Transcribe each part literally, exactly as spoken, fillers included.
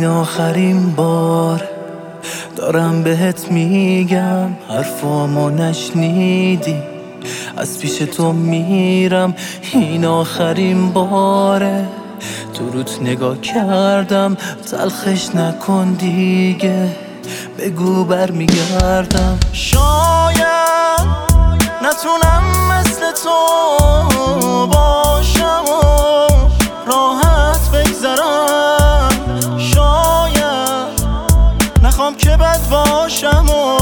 این آخرین بار دارم بهت میگم، حرفامو نشنیدی، از پیش تو میرم. این آخرین باره تو روت نگاه کردم، تلخش نکن دیگه، بگو برمیگردم. شاید نتونم مثل تو باشم و راحت بگذرم، شاید نخوام که بد باشم و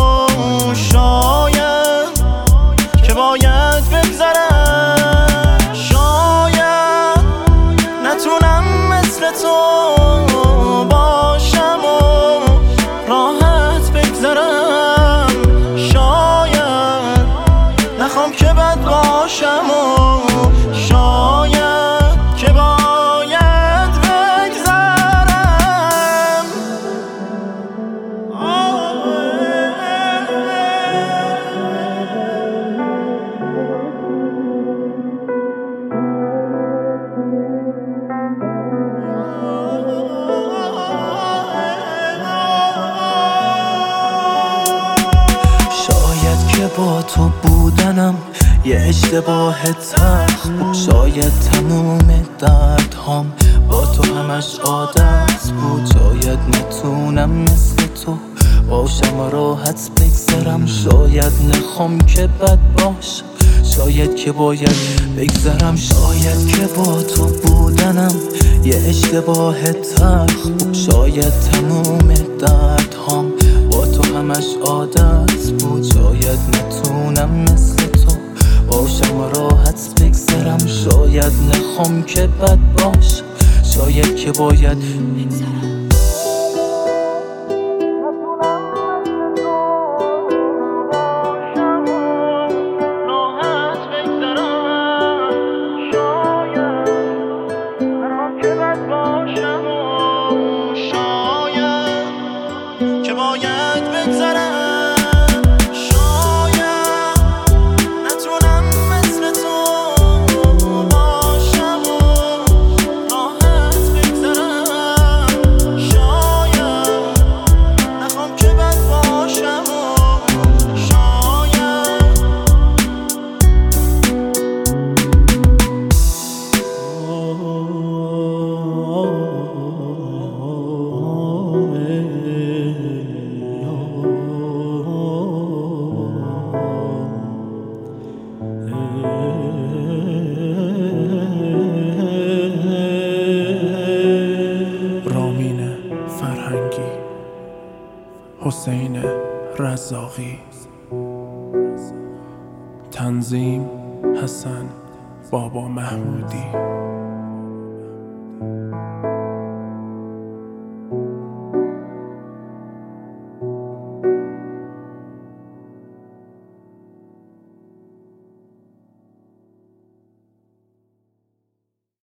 شاید که باید بگذرم. شاید نتونم مثل تو باشم و راحت بگذرم، شاید نخوام که بد باشم و شاید که باید بگذرم. شاید که با تو بودنم یه اشتباه تلخ بود، شاید تموم دردهام با تو همش عادت بود، شاید نتونم مثل تو باشم و راحت بگذرم، شاید نخوام که بد باشم، شاید که باید بگذرم. شاید که با تو بودنم یه اشتباه تلخ بود، شاید تموم دردهام با تو همش عادت بود، شاید نتونم مثل تو باشم و راحت بگذرم، شاید نخوام که بد باشم، شاید که باید بگذرم. باید بگذرم، شاید نتونم مثل تو باشم و راحت بگذرم، شاید نخوام که بد باشم و شاید رامین فرهنگی، حسین رزاقی، تنظیم حسن بابا محمودی.